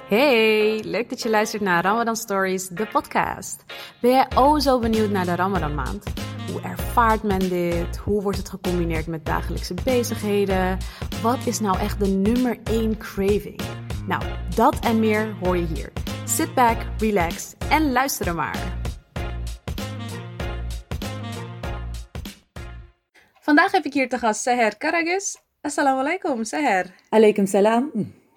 Hey, leuk dat je luistert naar Ramadan Stories, de podcast. Ben jij zo benieuwd naar de Ramadan maand? Hoe ervaart men dit? Hoe wordt het gecombineerd met dagelijkse bezigheden? Wat is nou echt de nummer 1 craving? Nou, dat en meer hoor je hier. Sit back, relax en luister er maar. Vandaag heb ik hier te gast Seher Karagus. Assalamu alaikum, Seher. Alaikum salam.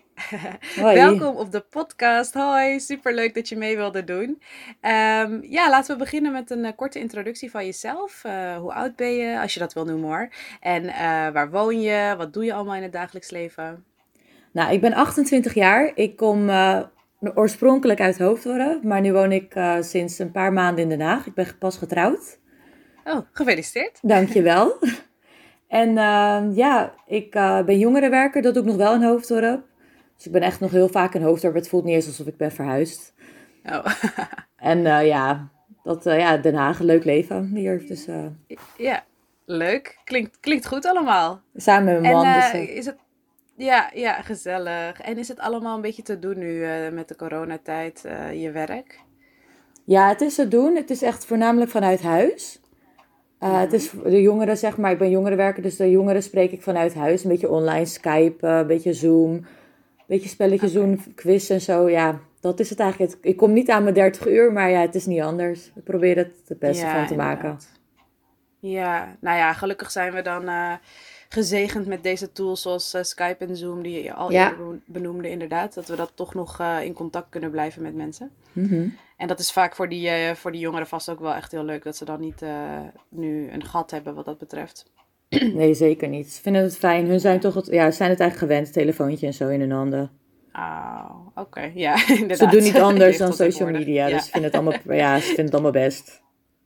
Welkom op de podcast. Hoi, superleuk dat je mee wilde doen. Laten we beginnen met een korte introductie van jezelf. Hoe oud ben je, als je dat wil noemen hoor. En waar woon je? Wat doe je allemaal in het dagelijks leven? Nou, ik ben 28 jaar. Ik kom oorspronkelijk uit Hoofddorp, maar nu woon ik sinds een paar maanden in Den Haag. Ik ben pas getrouwd. Oh, gefeliciteerd. Dankjewel. En ik ben jongerenwerker, dat doe ik nog wel in Hoofddorp. Dus ik ben echt nog heel vaak in Hoofddorp. Het voelt niet eens alsof ik ben verhuisd. Oh. En Den Haag, een leuk leven hier. Dus, Ja, leuk. Klinkt goed allemaal. Samen met mijn man. Is het... Ja, gezellig. En is het allemaal een beetje te doen nu met de coronatijd, je werk? Ja, het is te doen. Het is echt voornamelijk vanuit huis. Het is de jongeren, zeg maar. Ik ben jongerenwerker, dus de jongeren spreek ik vanuit huis. Een beetje online Skype, een beetje Zoom. Een beetje spelletjes doen, quiz en zo. Ja, dat is het eigenlijk. Ik kom niet aan mijn 30 uur, maar ja, het is niet anders. Ik probeer het beste van te maken. Ja, nou ja, gelukkig zijn we dan gezegend met deze tools zoals Skype en Zoom, die je al eerder benoemde inderdaad. Dat we dat toch nog in contact kunnen blijven met mensen. Mm-hmm. En dat is vaak voor die jongeren vast ook wel echt heel leuk, dat ze dan niet nu een gat hebben wat dat betreft. Nee, zeker niet. Ze vinden het fijn. Hun zijn toch zijn het eigenlijk gewend, telefoontje en zo in hun handen. Oh, oké. Ja, inderdaad. Ze doen niet anders dan social media, dus ze vinden het allemaal best.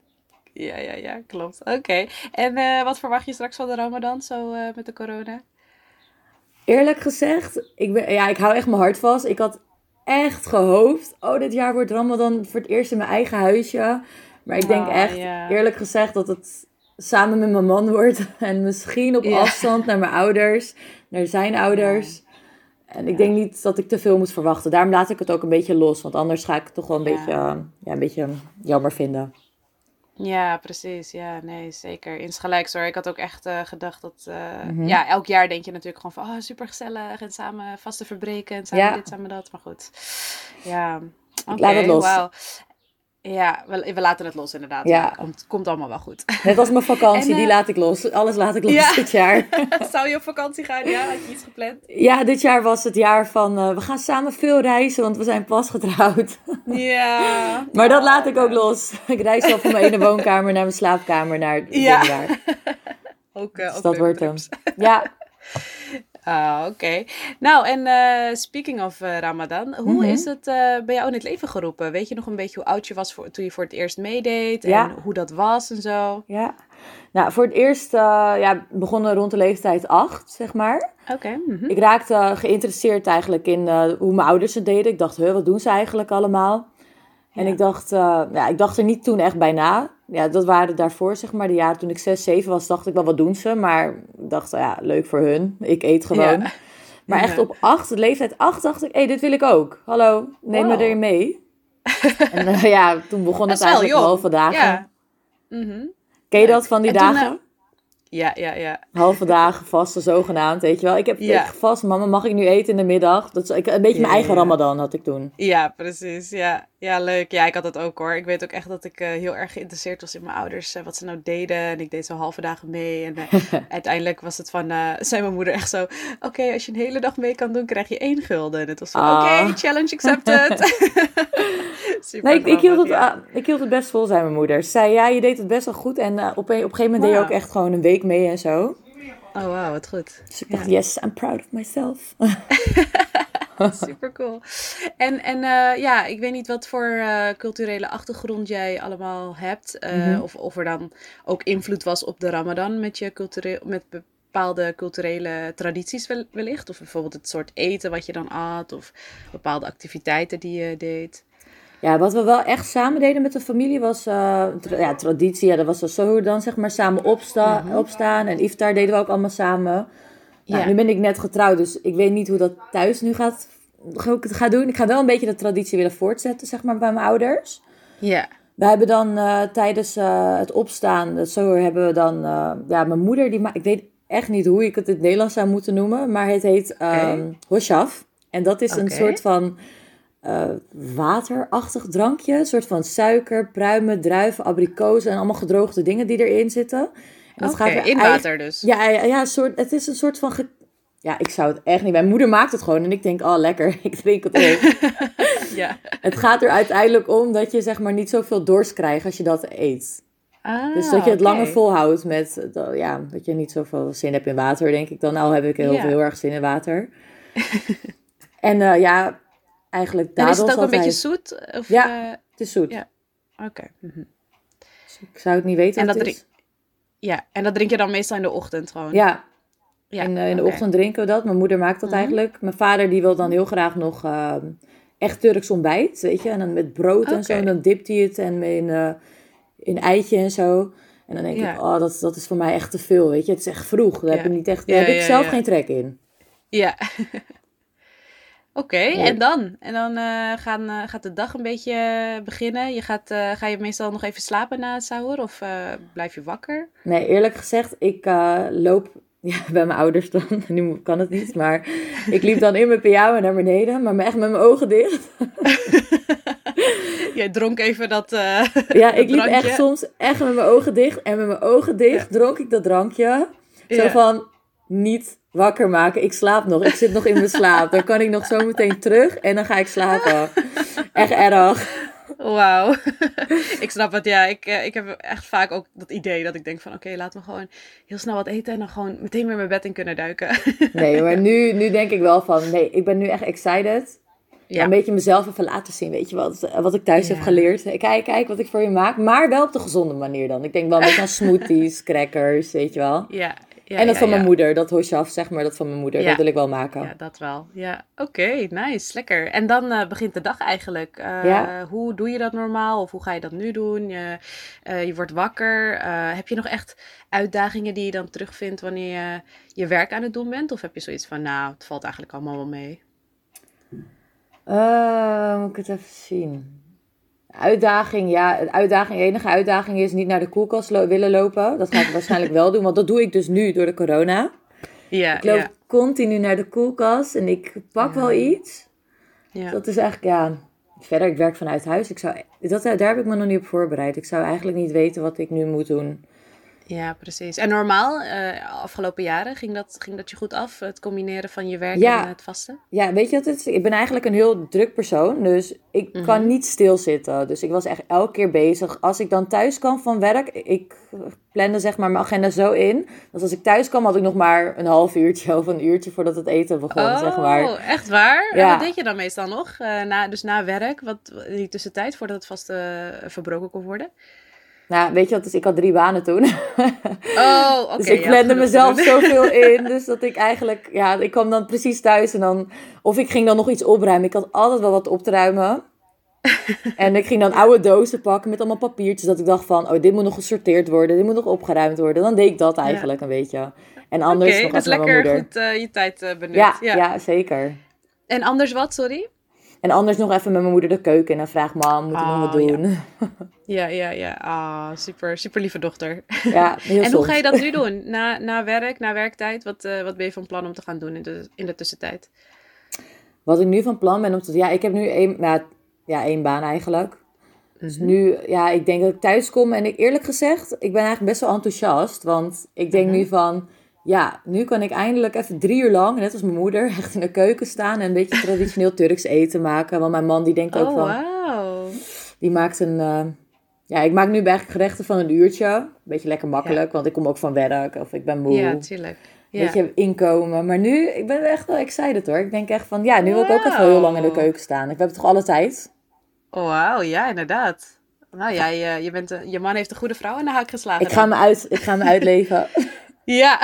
Ja, klopt. Oké. En wat verwacht je straks van de Ramadan, zo met de corona? Eerlijk gezegd, ik hou echt mijn hart vast. Ik had echt gehoopt, dit jaar wordt Ramadan voor het eerst in mijn eigen huisje. Maar ik denk echt, eerlijk gezegd, dat het samen met mijn man wordt. En misschien op afstand naar mijn ouders, naar zijn ouders. Ja. En ik denk niet dat ik te veel moet verwachten. Daarom laat ik het ook een beetje los. Want anders ga ik het toch wel een beetje jammer vinden. Ja, precies. Ja, nee, zeker. Insgelijks hoor. Ik had ook echt gedacht dat... elk jaar denk je natuurlijk gewoon van... super gezellig en samen vasten verbreken. En samen dit, samen dat. Maar goed. Ja, oké. Laat het los. Wow. Ja, we laten het los inderdaad. Ja. Komt allemaal wel goed. Net als mijn vakantie, die laat ik los. Alles laat ik los dit jaar. Zou je op vakantie gaan? Ja, had je iets gepland? Ja, dit jaar was het jaar van... we gaan samen veel reizen, want we zijn pas getrouwd. Ja. Maar dat laat ik ook los. Ik reis al van mijn ene woonkamer naar mijn slaapkamer naar daar. Ook dat wordt hem. Ja. Oké. Nou, en speaking of Ramadan, hoe is het bij jou in het leven geroepen? Weet je nog een beetje hoe oud je was toen je voor het eerst meedeed? En hoe dat was en zo? Ja. Nou, voor het eerst begonnen rond de leeftijd 8, zeg maar. Oké. Ik raakte geïnteresseerd eigenlijk in hoe mijn ouders het deden. Ik dacht, wat doen ze eigenlijk allemaal? En ik dacht er niet toen echt bij na. Ja, dat waren daarvoor, zeg maar, de jaren toen ik 6, 7 was, dacht ik wel, wat doen ze? Maar ik dacht, leuk voor hun. Ik eet gewoon. Ja. Maar echt op leeftijd 8, dacht ik, dit wil ik ook. Hallo, neem me erin mee. En toen begon het eigenlijk halve dagen. Ja. Mm-hmm. Ken je dat van die dagen? Toen, ja. Halve dagen vasten, zogenaamd, weet je wel. Ik heb vast, mama, mag ik nu eten in de middag? Dat is een beetje mijn eigen Ramadan had ik toen. Ja, precies. Ja, leuk. Ja, ik had dat ook hoor. Ik weet ook echt dat ik heel erg geïnteresseerd was in mijn ouders. Wat ze nou deden. En ik deed zo halve dagen mee. En uiteindelijk was het zei mijn moeder echt zo... Oké, als je een hele dag mee kan doen, krijg je 1 gulden. En het was zo, oké, challenge accepted. Super ik hield het best vol, zei mijn moeder. Ze zei, je deed het best wel goed. En op een gegeven moment deed je ook echt gewoon een week mee en zo. Oh, wauw, wat goed. Dus ik dacht, yes, I'm proud of myself. Super cool. En ik weet niet wat voor culturele achtergrond jij allemaal hebt. Of er dan ook invloed was op de Ramadan met bepaalde culturele tradities wellicht. Of bijvoorbeeld het soort eten wat je dan at. Of bepaalde activiteiten die je deed. Ja, wat we wel echt samen deden met de familie was traditie. Ja, dat was zo dan zeg maar samen opstaan. En iftar deden we ook allemaal samen. Nou, nu ben ik net getrouwd, dus ik weet niet hoe dat thuis nu gaat hoe ik het ga doen. Ik ga wel een beetje de traditie willen voortzetten, zeg maar, bij mijn ouders. Ja. We hebben dan tijdens het opstaan, zo hebben we dan, mijn moeder, ik weet echt niet hoe ik het in het Nederlands zou moeten noemen, maar het heet hoshaf. En dat is een soort van waterachtig drankje, een soort van suiker, pruimen, druiven, abrikozen en allemaal gedroogde dingen die erin zitten. En dat gaat in water dus? Ja, het is een soort van... Ja, ik zou het echt niet... Mijn moeder maakt het gewoon en ik denk, oh lekker, ik drink het op. Ja. Het gaat er uiteindelijk om dat je zeg maar niet zoveel dorst krijgt als je dat eet. Dus dat je het langer volhoudt met... dat je niet zoveel zin hebt in water, denk ik dan. Nou heb ik heel erg zin in water. En eigenlijk dadels altijd. En is het ook altijd. een beetje zoet? Of, het is zoet. Ja, oké. Dus ik zou het niet weten wat het is. Ja, en dat drink je dan meestal in de ochtend gewoon? Ja. In de ochtend drinken we dat. Mijn moeder maakt dat eigenlijk. Mijn vader die wil dan heel graag nog echt Turks ontbijt, weet je. En dan met brood en zo. En dan dipt hij het en in eitje en zo. En dan denk ik, dat is voor mij echt te veel, weet je. Het is echt vroeg. Daar heb ik zelf geen trek in. Ja. Oké, en dan? En dan gaat de dag een beetje beginnen. Ga je meestal nog even slapen na het sahur? Of blijf je wakker? Nee, eerlijk gezegd, ik loop bij mijn ouders dan. Nu kan het niet, maar ik liep dan in mijn pyjama naar beneden. Maar echt met mijn ogen dicht. Jij dronk even dat ik liep echt soms echt met mijn ogen dicht. En met mijn ogen dicht dronk ik dat drankje. Zo van, niet wakker maken. Ik slaap nog. Ik zit nog in mijn slaap. Dan kan ik nog zo meteen terug en dan ga ik slapen. Echt erg. Wauw. Ik snap het, ja. Ik heb echt vaak ook dat idee dat ik denk van... Oké, laten we gewoon heel snel wat eten en dan gewoon meteen weer mijn bed in kunnen duiken. Nee, maar nu denk ik wel van... Nee, ik ben nu echt excited. Ja. Een beetje mezelf even laten zien, weet je wat ik thuis heb geleerd. Kijk wat ik voor je maak. Maar wel op de gezonde manier dan. Ik denk wel een beetje aan smoothies, crackers, weet je wel. Ja. En dat van mijn moeder, dat hoshaf, zeg maar, dat van mijn moeder. Dat wil ik wel maken. Ja, dat wel. Ja, oké, nice, lekker. En dan begint de dag eigenlijk. Hoe doe je dat normaal? Of hoe ga je dat nu doen? Je wordt wakker. Heb je nog echt uitdagingen die je dan terugvindt wanneer je je werk aan het doen bent? Of heb je zoiets van, nou, het valt eigenlijk allemaal wel mee? Moet ik het even zien. De enige uitdaging is niet naar de koelkast willen lopen. Dat ga ik waarschijnlijk wel doen, want dat doe ik dus nu door de corona. Ja, ik loop continu naar de koelkast en ik pak wel iets. Ja. Dat is eigenlijk, verder, ik werk vanuit huis. Daar heb ik me nog niet op voorbereid. Ik zou eigenlijk niet weten wat ik nu moet doen. Ja, precies. En normaal, afgelopen jaren, ging dat je goed af? Het combineren van je werk en het vasten? Ja, weet je wat het is? Ik ben eigenlijk een heel druk persoon. Dus ik kan niet stilzitten. Dus ik was echt elke keer bezig. Als ik dan thuis kwam van werk, ik plande zeg maar mijn agenda zo in. Dus als ik thuis kwam, had ik nog maar een half uurtje of een uurtje voordat het eten begon, zeg maar. Oh, echt waar? Ja. En wat deed je dan meestal nog? Na werk, die tussentijd, voordat het vast verbroken kon worden? Nou, weet je wat, dus ik had 3 banen toen. Oké. Dus ik plande mezelf zoveel in. Dus dat ik eigenlijk, ik kwam dan precies thuis en dan... Of ik ging dan nog iets opruimen. Ik had altijd wel wat op te ruimen. En ik ging dan oude dozen pakken met allemaal papiertjes. Dat ik dacht van, dit moet nog gesorteerd worden. Dit moet nog opgeruimd worden. Dan deed ik dat eigenlijk een beetje. En anders nog dus lekker goed je tijd benut. Ja, zeker. En anders wat, sorry? En anders nog even met mijn moeder de keuken. En dan vraag mam, moet ik nog wat doen? Ja. Super, super lieve dochter. Ja, heel En hoe ga je dat nu doen? Na werktijd? Wat ben je van plan om te gaan doen in de tussentijd? Wat ik nu van plan ben om te doen... Ja, ik heb nu 1 baan eigenlijk. Dus nu, ik denk dat ik thuis kom. En eerlijk gezegd, ik ben eigenlijk best wel enthousiast. Want ik denk nu van... Ja, nu kan ik eindelijk even 3 uur lang, net als mijn moeder, echt in de keuken staan en een beetje traditioneel Turks eten maken. Want mijn man die denkt ook van... Wow. Die maakt ik maak nu eigenlijk gerechten van 1 uurtje. Een beetje lekker makkelijk, want ik kom ook van werk of ik ben moe. Ja, tuurlijk. Een beetje inkomen. Maar nu, ik ben echt wel excited hoor. Ik denk echt van, nu wil ik ook even heel lang in de keuken staan. We hebben toch alle tijd? Oh, wauw, ja, inderdaad. Nou, je man heeft een goede vrouw in de haak geslagen. Ik ga me uitleven. Ja.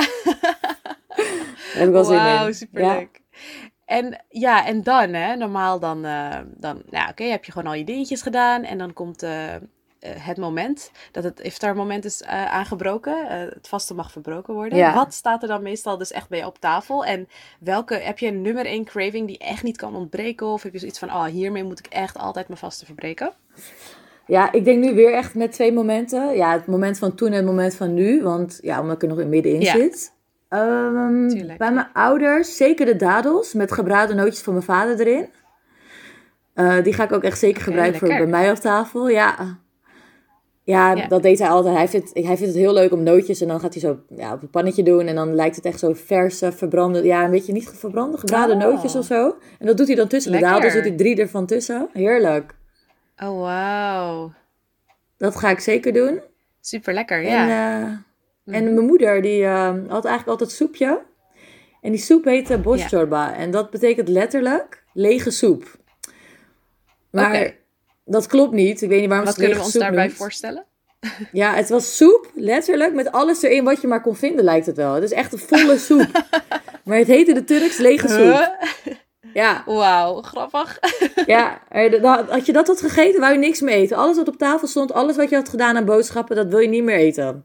Daar heb ik wel zin in. Wauw, superleuk. Ja. En dan, hè, normaal dan heb je gewoon al je dingetjes gedaan. En dan komt het moment, dat het iftarmoment is aangebroken. Het vasten mag verbroken worden. Ja. Wat staat er dan meestal dus echt bij je op tafel? En heb je een nummer 1 craving die echt niet kan ontbreken? Of heb je zoiets van, hiermee moet ik echt altijd mijn vasten verbreken? Ja, ik denk nu weer echt met 2 momenten. Ja, het moment van toen en het moment van nu. Want ja, omdat ik er nog in middenin zit. Bij mijn ouders zeker de dadels met gebraden nootjes van mijn vader erin. Die ga ik ook echt zeker gebruiken voor bij mij op tafel. Ja, dat deed hij altijd. Hij vindt het heel leuk om nootjes en dan gaat hij zo op een pannetje doen. En dan lijkt het echt zo verse, verbrande, een beetje niet verbrande, gebraden nootjes of zo. En dat doet hij dan tussen de dadels, doet hij 3 ervan tussen. Heerlijk. Oh, wauw. Dat ga ik zeker doen. Super lekker, ja. En mijn moeder, die had eigenlijk altijd soepje. En die soep heette boschorba. En dat betekent letterlijk lege soep. Maar dat klopt niet. Ik weet niet waarom Wat ze het kunnen we ons daarbij voorstellen? Ja, het was soep, letterlijk, met alles erin wat je maar kon vinden, lijkt het wel. Het is echt een volle soep. Maar het heette de Turks lege soep. Ja. Wauw, grappig. Ja, als je dat had gegeten, wou je niks meer eten. Alles wat op tafel stond, alles wat je had gedaan aan boodschappen, dat wil je niet meer eten.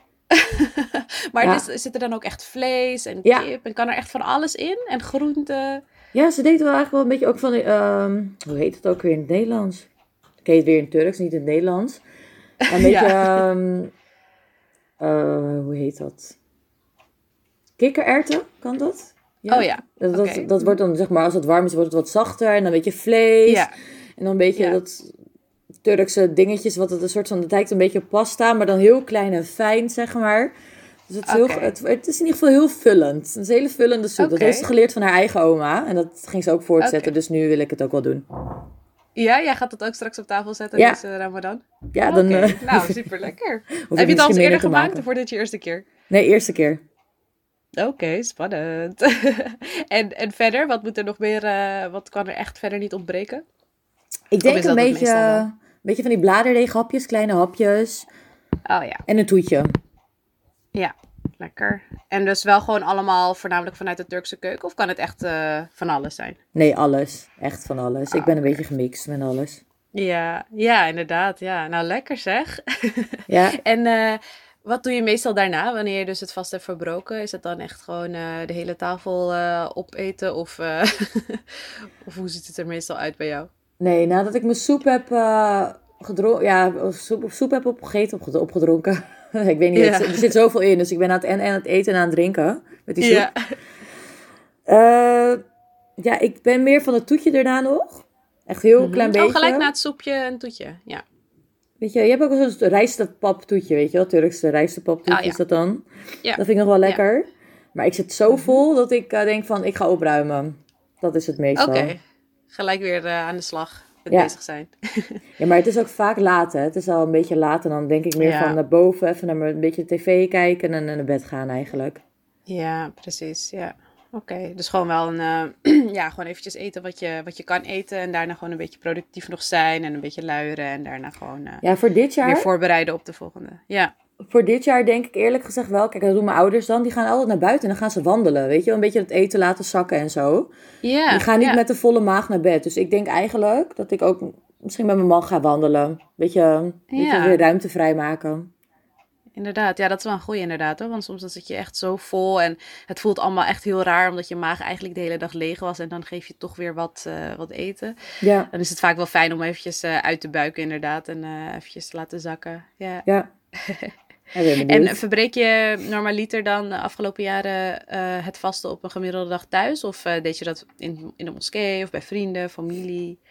Maar zit er dan ook echt vlees en kip? En kan er echt van alles in? En groenten? Ja, ze deed wel eigenlijk wel een beetje ook van... hoe heet het ook weer in het Nederlands? Ik heet het weer in het Turks, niet in het Nederlands. Een beetje... hoe heet dat? Kikkererwten, kan dat? Ja. Oh ja. Dat wordt dan, zeg maar, als het warm is, wordt het wat zachter. En dan een beetje vlees. Ja. En dan een beetje dat Turkse dingetjes, wat het een soort van... Het lijkt een beetje op pasta, maar dan heel klein en fijn, zeg maar. Dus het is in ieder geval heel vullend. Het is een hele vullende soep. Dat heeft ze geleerd van haar eigen oma. En dat ging ze ook voortzetten. Dus nu wil ik het ook wel doen. Ja, jij gaat het ook straks op tafel zetten deze Ramadan? Ja, dan... Nou, super lekker. Heb je het al eens eerder gemaakt of wordt dit je eerste keer? Nee, eerste keer. Oké, spannend. en verder, wat moet er nog meer... wat kan er echt verder niet ontbreken? Ik denk een beetje van die bladerdeeghapjes, kleine hapjes. Oh ja. En een toetje. Ja, lekker. En dus wel gewoon allemaal voornamelijk vanuit de Turkse keuken? Of kan het echt van alles zijn? Nee, alles. Echt van alles. Ik ben een beetje gemixt met alles. Ja, inderdaad. Ja. Nou, lekker zeg. Ja. En wat doe je meestal daarna, wanneer je dus het vast hebt verbroken? Is het dan echt gewoon de hele tafel opeten? Of, of hoe ziet het er meestal uit bij jou? Nee, nadat ik mijn soep heb gedronken... Ja, soep heb opgedronken. Ik weet niet, er zit zoveel in. Dus ik ben aan het eten en aan het drinken met die soep. Ja, ik ben meer van het toetje daarna nog. Echt heel klein beetje. Gelijk na het soepje een toetje, ja. Weet je hebt ook wel zo'n rijstepap-toetje, weet je wel? Turkse rijstepap-toetje is dat dan. Ja. Dat vind ik nog wel lekker. Ja. Maar ik zit zo vol dat ik denk van, ik ga opruimen. Dat is het meestal. Oké, gelijk weer aan de slag met bezig zijn. Ja, maar het is ook vaak laat, hè. Het is al een beetje laat en dan denk ik meer van naar boven, even naar een beetje tv kijken en naar bed gaan eigenlijk. Ja, precies, ja. Oké, dus gewoon wel gewoon eventjes eten wat je kan eten en daarna gewoon een beetje productief nog zijn en een beetje luieren en daarna gewoon voor dit jaar, weer voorbereiden op de volgende. Ja. Voor dit jaar denk ik eerlijk gezegd wel, kijk, dat doen mijn ouders dan, die gaan altijd naar buiten en dan gaan ze wandelen, weet je wel, een beetje het eten laten zakken en zo. Ja. Die gaan niet met de volle maag naar bed, dus ik denk eigenlijk dat ik ook misschien met mijn man ga wandelen, beetje weer ruimte vrijmaken. Inderdaad, ja, dat is wel een goeie inderdaad hoor. Want soms dan zit je echt zo vol en het voelt allemaal echt heel raar omdat je maag eigenlijk de hele dag leeg was en dan geef je toch weer wat eten. Ja. Dan is het vaak wel fijn om eventjes uit te buiken inderdaad en eventjes te laten zakken. Ja. En verbreek je normaliter dan de afgelopen jaren het vasten op een gemiddelde dag thuis? Of deed je dat in de moskee of bij vrienden, familie?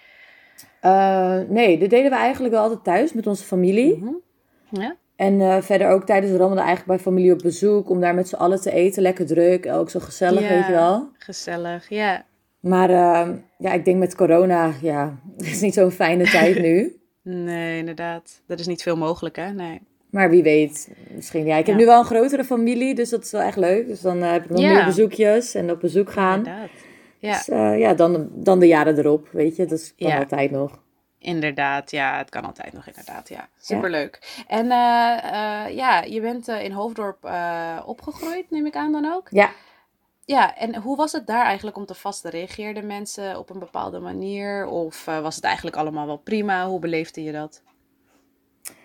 Nee, dat deden we eigenlijk wel altijd thuis met onze familie. Mm-hmm. Ja. En verder ook tijdens de Ramadan eigenlijk bij familie op bezoek. Om daar met z'n allen te eten. Lekker druk. Ook zo gezellig, weet je wel. Gezellig, ja. Maar ik denk met corona, het is niet zo'n fijne tijd nu. Nee, inderdaad. Er is niet veel mogelijk, hè? Nee. Maar wie weet, misschien. Ja, ik heb nu wel een grotere familie, dus dat is wel echt leuk. Dus dan heb ik nog meer bezoekjes en op bezoek gaan. Inderdaad. Ja. Dus dan de jaren erop, weet je. Dat kan altijd nog. Inderdaad, ja, het kan altijd nog inderdaad, ja. Superleuk. En je bent in Hoofddorp opgegroeid, neem ik aan dan ook? Ja. Ja, en hoe was het daar eigenlijk om te vasten? Reageerden mensen op een bepaalde manier? Of was het eigenlijk allemaal wel prima? Hoe beleefde je dat?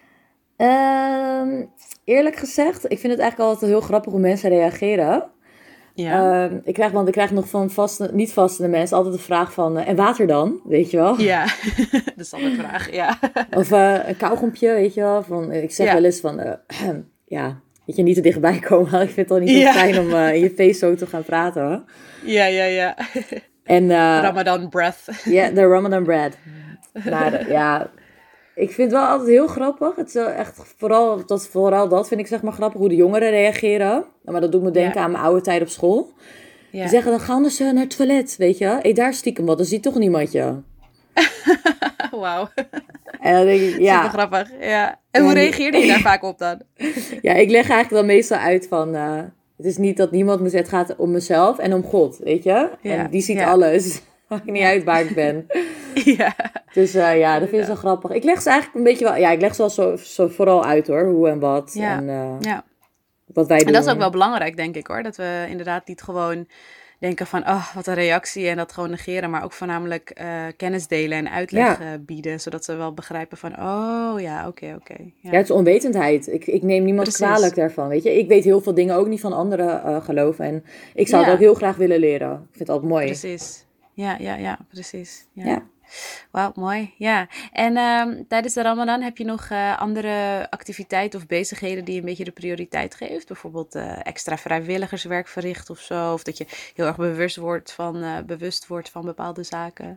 Eerlijk gezegd, ik vind het eigenlijk altijd heel grappig hoe mensen reageren. Ja. Ik krijg nog van niet vastende mensen altijd de vraag van... en water dan? Weet je wel? Ja, dat is altijd de vraag, ja. Of een kauwgompje, weet je wel? Ik zeg wel eens van... ja, weet je, niet te dichtbij komen. Ik vind het al niet zo fijn om in je face zo te gaan praten. Hoor. Ja. En, Ramadan breath. Ja, de Ramadan bread. Maar ja... Ik vind het wel altijd heel grappig. Het is echt vooral dat vind ik zeg maar grappig, hoe de jongeren reageren. Maar dat doet me denken aan mijn oude tijd op school. Ja. Die zeggen, dan gaan ze naar het toilet, weet je. Eet daar stiekem wat, dan ziet toch niemand je. Wauw. En dan denk ik, ja. Super grappig, ja. En hoe reageerde je daar vaak op dan? Ja, ik leg eigenlijk dan meestal uit van... het is niet dat niemand me zegt, het gaat om mezelf en om God, weet je. Ja. En die ziet alles. Maakt niet uit waar ik ben. Ja. Dus dat vind ik zo grappig. Ik leg ze eigenlijk een beetje wel... Ja, ik leg ze wel zo vooral uit hoor. Hoe en wat. Ja. En ja. wat wij doen. En dat is ook wel belangrijk, denk ik hoor. Dat we inderdaad niet gewoon denken van... Oh, wat een reactie. En dat gewoon negeren. Maar ook voornamelijk kennis delen en uitleg bieden. Zodat ze wel begrijpen van... Oh, ja, oké. Ja, het is onwetendheid. Ik neem niemand kwalijk daarvan, weet je. Ik weet heel veel dingen ook niet van andere geloven. En ik zou het ook heel graag willen leren. Ik vind het altijd mooi. Precies. Ja, precies. Ja. Wauw, mooi. Ja. En tijdens de Ramadan heb je nog andere activiteiten of bezigheden die een beetje de prioriteit geeft? Bijvoorbeeld extra vrijwilligerswerk verricht of zo? Of dat je heel erg bewust wordt van bepaalde zaken?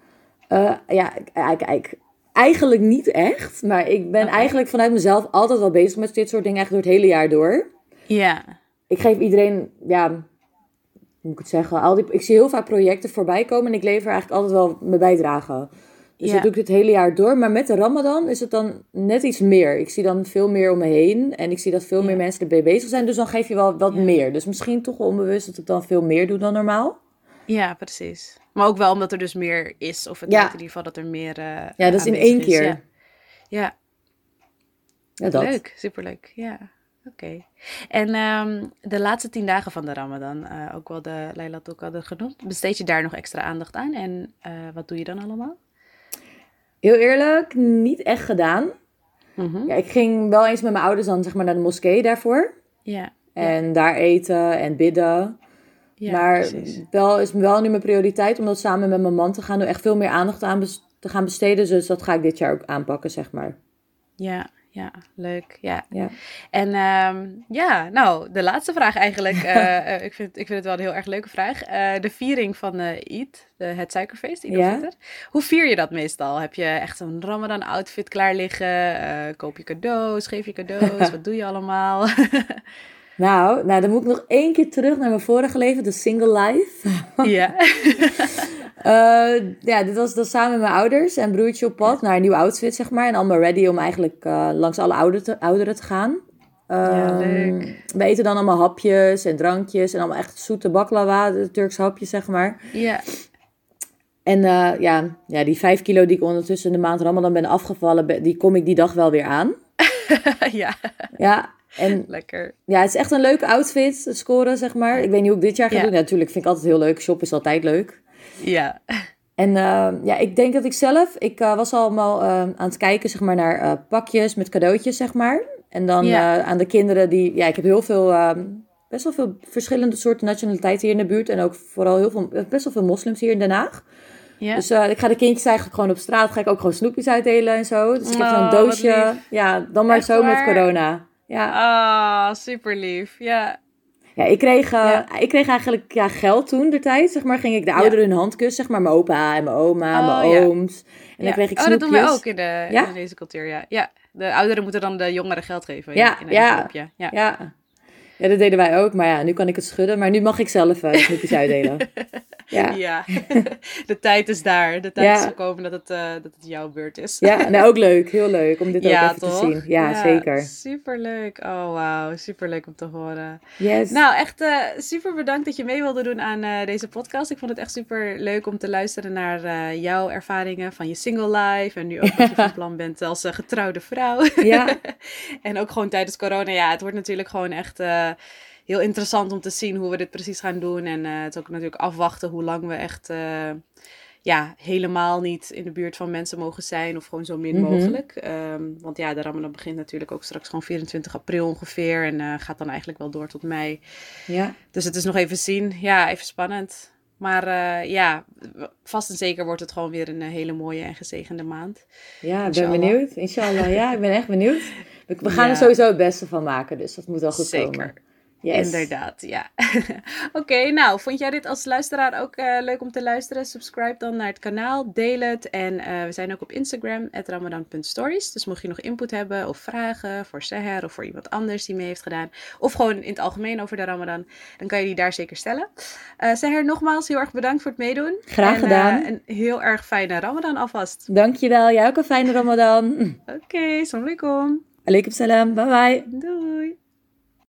Eigenlijk niet echt. Maar ik ben eigenlijk vanuit mezelf altijd wel bezig met dit soort dingen. Eigenlijk door het hele jaar door. Ja. Ik geef iedereen... hoe moet ik het zeggen? Ik zie heel vaak projecten voorbij komen en ik lever eigenlijk altijd wel mijn bijdrage. Dus dat doe ik het hele jaar door. Maar met de Ramadan is het dan net iets meer. Ik zie dan veel meer om me heen en ik zie dat veel meer mensen erbij bezig zijn. Dus dan geef je wel wat meer. Dus misschien toch onbewust dat ik dan veel meer doe dan normaal. Ja, precies. Maar ook wel omdat er dus meer is. Of het lijkt in ieder geval dat er meer ja, dat is in één keer. Ja, dat. Leuk, superleuk. Ja. Oké. En de laatste 10 dagen van de Ramadan, ook wel de Laylatul Qadr genoemd, besteed je daar nog extra aandacht aan? En wat doe je dan allemaal? Heel eerlijk, niet echt gedaan. Mm-hmm. Ja, ik ging wel eens met mijn ouders dan zeg maar naar de moskee daarvoor. Ja. En daar eten en bidden. Ja, maar precies. Is wel nu mijn prioriteit om dat samen met mijn man te gaan doen. Echt veel meer aandacht aan te gaan besteden. Dus dat ga ik dit jaar ook aanpakken, zeg maar. Ja, leuk. Ja. Ja. En nou, de laatste vraag eigenlijk. Ik vind het wel een heel erg leuke vraag. De viering van Eid, het suikerfeest, Eid al-Fitr. Hoe vier je dat meestal? Heb je echt een Ramadan outfit klaar liggen? Koop je cadeaus? Geef je cadeaus? Wat doe je allemaal? Nou, dan moet ik nog 1 keer terug naar mijn vorige leven, de single life. Ja. Dit was dan samen met mijn ouders en broertje op pad naar een nieuw outfit, zeg maar. En allemaal ready om eigenlijk langs alle ouderen te gaan. Leuk. We eten dan allemaal hapjes en drankjes en allemaal echt zoete baklava, de Turkse hapjes, zeg maar. Ja. En die 5 kilo die ik ondertussen in de maand Ramadan ben afgevallen, die kom ik die dag wel weer aan. Ja. Ja. En lekker. Ja, het is echt een leuke outfit, scoren, zeg maar. Ik weet niet hoe ik dit jaar ga doen. Ja, natuurlijk vind ik altijd heel leuk. Shoppen is altijd leuk. Ja. En ik denk dat ik was allemaal aan het kijken, zeg maar, naar pakjes met cadeautjes, zeg maar. En dan aan de kinderen ik heb heel veel, best wel veel verschillende soorten nationaliteiten hier in de buurt. En ook vooral best wel veel moslims hier in Den Haag. Ja. Dus ik ga de kindjes eigenlijk gewoon op straat, ga ik ook gewoon snoepjes uitdelen en zo. Dus ik heb zo'n doosje. Ja, dan maar echt zo waar? Met corona. Ja. Super lief. Ja. Ja, ik kreeg eigenlijk geld toen de tijd, zeg maar. Ging ik de ouderen hun hand kussen, zeg maar. Mijn opa en mijn oma en mijn ooms. En dan kreeg ik snoepjes. Dat doen wij ook in deze cultuur, ja. De ouderen moeten dan de jongeren geld geven. Ja. Ja, dat deden wij ook. Maar ja, nu kan ik het schudden. Maar nu mag ik zelf snoepjes uitdelen. Ja. De tijd is daar. De tijd is gekomen dat het jouw beurt is. Ja, nou ook leuk. Heel leuk om dit ook even te zien. Ja, zeker. Superleuk. Oh, wauw. Superleuk om te horen. Yes. Nou, echt super bedankt dat je mee wilde doen aan deze podcast. Ik vond het echt super leuk om te luisteren naar jouw ervaringen van je single life. En nu ook wat je van plan bent als getrouwde vrouw. Ja. En ook gewoon tijdens corona. Ja, het wordt natuurlijk gewoon echt heel interessant om te zien hoe we dit precies gaan doen. En het is ook natuurlijk afwachten hoe lang we echt helemaal niet in de buurt van mensen mogen zijn of gewoon zo min mogelijk. Want ja, de Ramadan begint natuurlijk ook straks gewoon 24 april ongeveer en gaat dan eigenlijk wel door tot mei. Ja. Dus het is nog even zien. Ja, even spannend. Maar vast en zeker wordt het gewoon weer een hele mooie en gezegende maand. Ja, ik ben benieuwd. Inshallah. Ja, ik ben echt benieuwd. We gaan er sowieso het beste van maken, dus dat moet wel goed komen. Yes. Inderdaad, ja. Oké, nou, vond jij dit als luisteraar ook leuk om te luisteren? Subscribe dan naar het kanaal, deel het. En we zijn ook op Instagram, @ramadan.stories. Dus mocht je nog input hebben of vragen voor Seher of voor iemand anders die mee heeft gedaan. Of gewoon in het algemeen over de Ramadan. Dan kan je die daar zeker stellen. Seher, nogmaals heel erg bedankt voor het meedoen. Graag gedaan. Een heel erg fijne Ramadan alvast. Dankjewel, jij ook een fijne Ramadan. Oké, assalamu alaikum. Alaikum salam, bye bye. Doei.